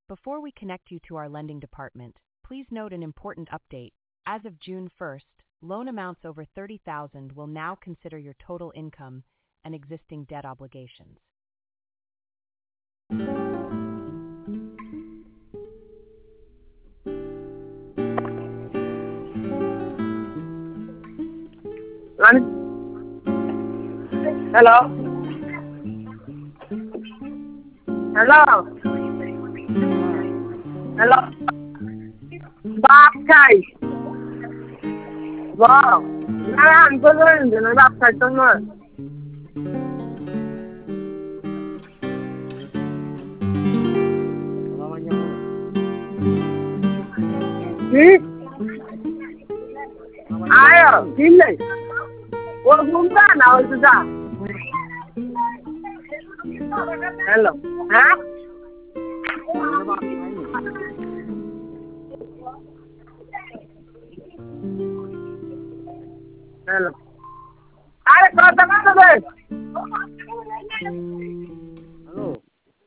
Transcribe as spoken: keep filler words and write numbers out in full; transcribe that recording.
Before we connect you to our lending department, please note an important update. As of June first, loan amounts over thirty thousand dollars will now consider your total income and existing debt obligations. Hello? Hello? Hello? Baptized. Wow. I'm going to baptize someone. Hmm? Ayo, sini. Wah, bukan, awal sudah. Hello. Hah? Hello. Ayo, kau tengah tu,